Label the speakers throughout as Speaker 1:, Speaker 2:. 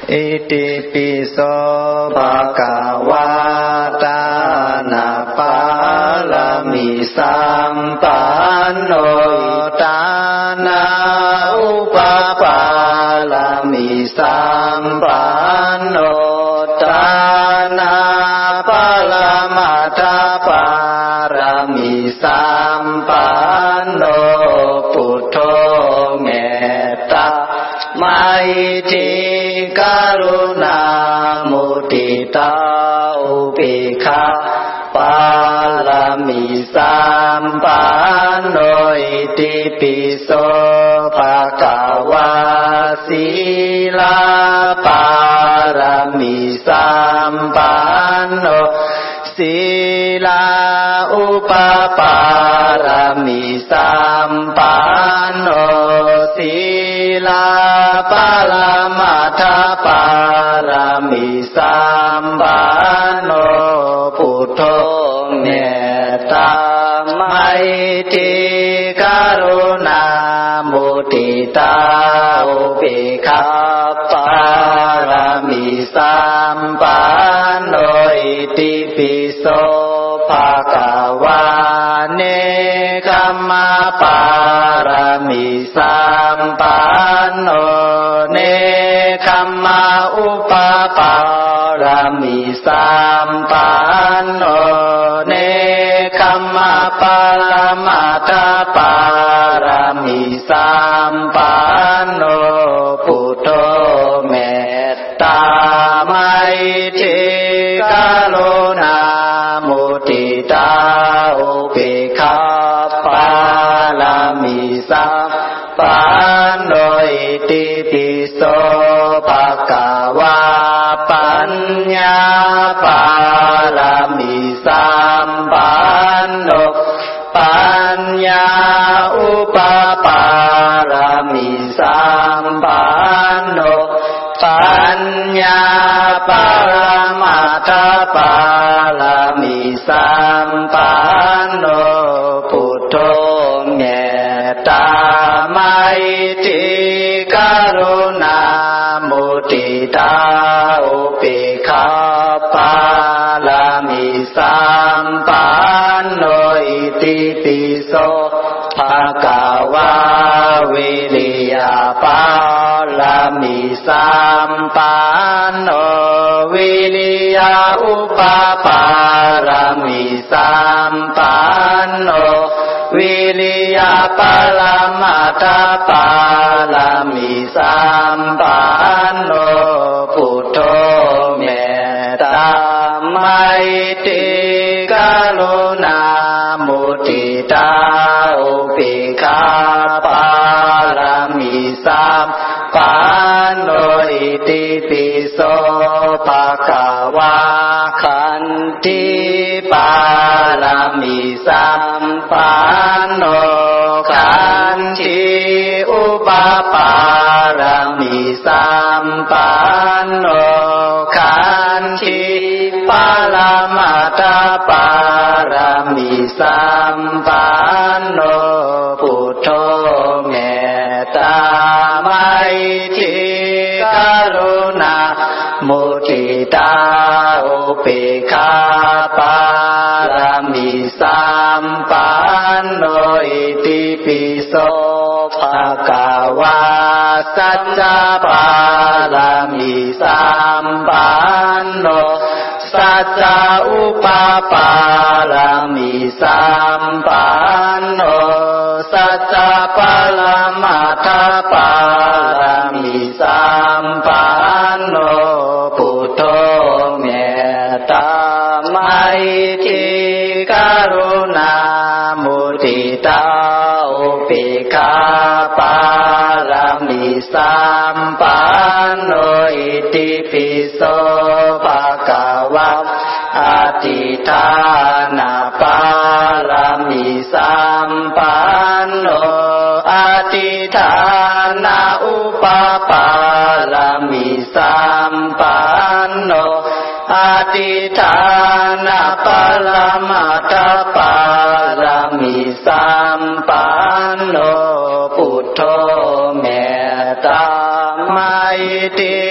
Speaker 1: อิติปิโสภะคะวะตานะปาลามิสัมปันโนตานะอุปปาลามิสัมปันโนตานะปาลามัตถปารามิสัมปันโนพุทโธเมตตาไมตรีกรุณามุทิตาอุเบกขาปาลามิสัมปันโนอิติปิโสภะคะวะศีลปารามิสัมปันโนศีลาอุปปารามิสัมปันโนศีลาปาลามัตถปารามิสัมปันโนพุทโธเมตตาไมตรีกรุณามุทิตาอุเบกขาปารามิสัมปันโนอิติปิโสภะคะวะเนกัมมะปารามิสัมปันโนเนกัมมะอุปปารามิสัมปันโนเนกัมมะปาลามัตถปารามิสัมปันโนพุทโธเมตตาไมตรีกรุณามุทิตาอุเบกขาปาลามิสัมปันโนอิติปิโสภะคะวะปัญญาปาลามิสัมปันโนปัญญาอุปปารามิสัมปันโนปัญญาปารามัตถปารามิสัมปันโนพุทโธเมตตาไมตรีกรุณามุทิตาอุเบกขาปารามิสัมปันโนอิติปิโสภะคะวะวิริยปารามิสัมปันโนวิริยอุปปารามิสัมปันโนวิริยปาลามัตถปารามิสัมปันโนพุทโธเมตตาไมตรีกรุณามุทิตาอุเบกขาปารามิสัมปันโนอิติปิโสภะคะวะขันติปารามิสัมปันโนขันติอุปปารามิสัมปันโนขันติปาลามัตถปารามิสัมปันโนพุทโธเมตตาไมตรีกรุณามุทิตาอุเบกขาปารามิสัมปันโนอิติปิโสภะคะวะสัจจะปารามิสัมปันโนสัจจะอุปปารามิสัมปันโนสัจจะปาลามัตถปารามิสัมปันโนพุทโธเมตตาไมตรีกรุณามุทิตาอุเบกขาปารามิสัมปันโนอิติปิโสภะคะวะอธิฐานะปารามิสัมปันโนอธิฐานะอุปปารามิสัมปันโนอธิฐานะปารามัตถปารามิสัมปันโนพุทโธเมตตาไมตรีก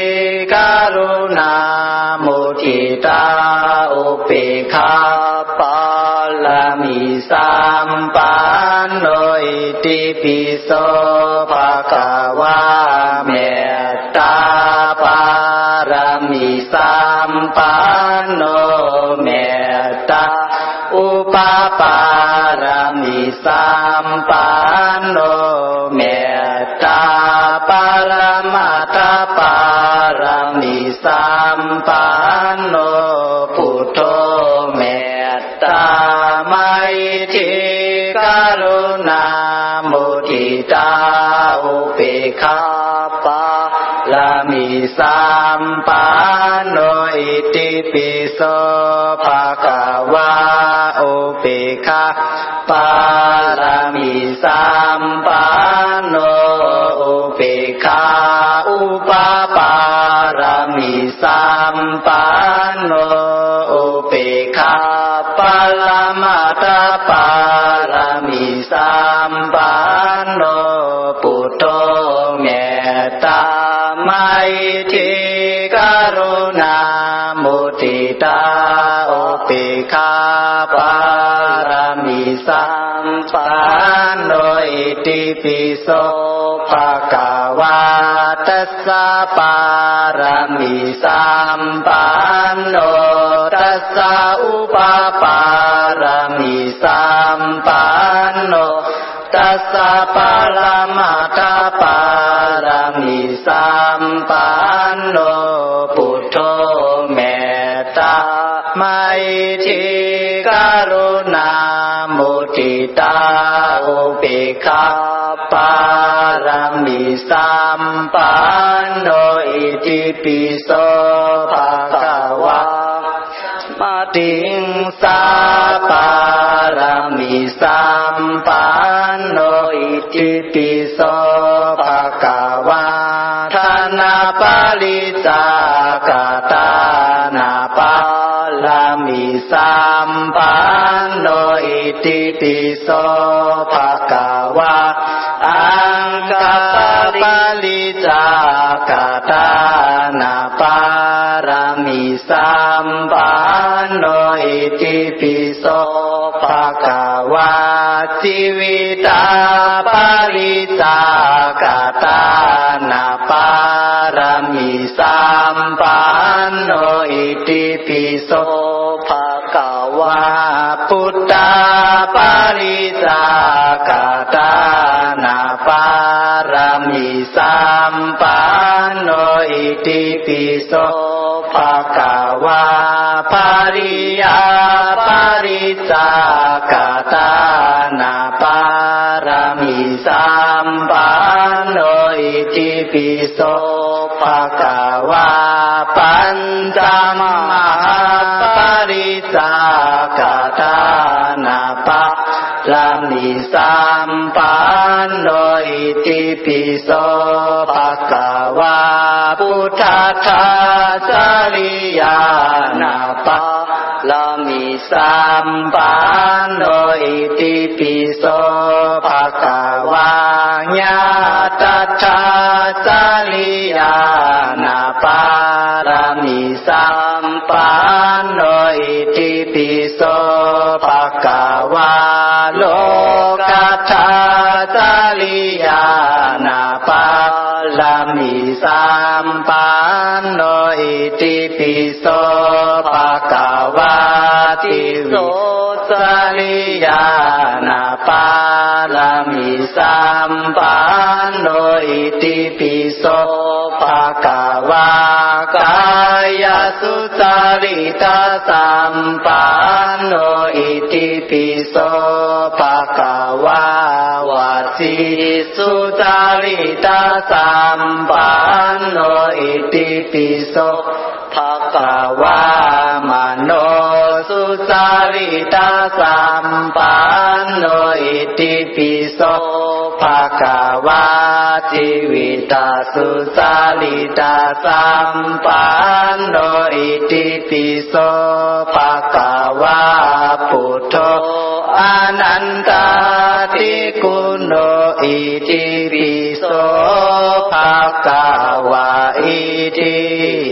Speaker 1: กรุณามุทิตาอุเบกขาปาลามิสัมปันโนอิติปิโสภะคะวะเมตตาปารามิสัมปันโนเมตตาอุปปารามิสัมปันโนเมตตาปรมัตถปารามิสัมปันโนพุทโธเมตตาไมตรีกรุณามุทิตาอุเบกขาปาลามิสัมปันโนอิติปิโสภะคะวะอุเบกขาปาลามิสัมปันโนอุเบกขาอุปปารามิสัมปันโนอุเบกขาปรมัตถปารามิสัมปันโนพุทโธเมตตาไมตรีกรุณามุทิตาอุเบกขาปารามิสัมปันโนอิติปิโสภะคะวะตัสสะปารามิสัมปันโนตัสสะอุปปารามิสัมปันโนตัสสะปรมัตถปารามิสัมปันโนพุทโธเมตตาไมตรีกรุณามุทิตาอุเบกขาปารามิสัมปันโนอิติปิโสภะคะวะมาติงสาปารามิสัมปันโนอิติปิโสภะคะวะทานาปาลิจากตานาปาลามิสัมปันโนอิติปิโสภะคะวะอังคัปปาลิจากตานาปารามิสัมปันโนอิติปิโสภะคะวะชีวิตาปาลิจากตานาปารามิสัมปันโนอิติปิโสภะคะวะพุทธาปาลิจากตานาปารามิสัมปันโนอิติปิโสภะคะวะปาริยาปาริจากตานาปารามิสัมปันโนอิติปิโสภะคะวะปัญจมหาปาริจากตานาปารามิสัมปันโนอิติปิโสภะคะวะพุทธทาสริยานาปารามิสัมปันโนอิติปิโสภะคะวะญาตถาสริยานาปารามิสัมปันโนอิติปิโสภะคะวะโลกัตถาสริยานาปารามิสัมปันโนอิติปิโสภะคะวะติโสสริยานาปารามิสัมปันโนอิติปิโสภะคะวะกายสุจริตสัมปันโนอิติปิโสภะคะวะวสีสุจริตสัมปันโนอิติปิโสภะคะวะมโนสุจริตสัมปันโนอิติปิโสภะคะวะชีวิตาสุจริตสัมปันโนอิติปิโสภะคะวะพุทโธอนันตติกุโนอิติปิโสภะคะวะอิติ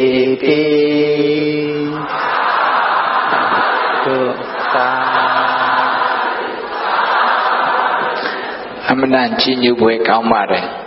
Speaker 1: ตา
Speaker 2: အမှန်တန်ကြီးညိုပွဲကောင်းပါတယ်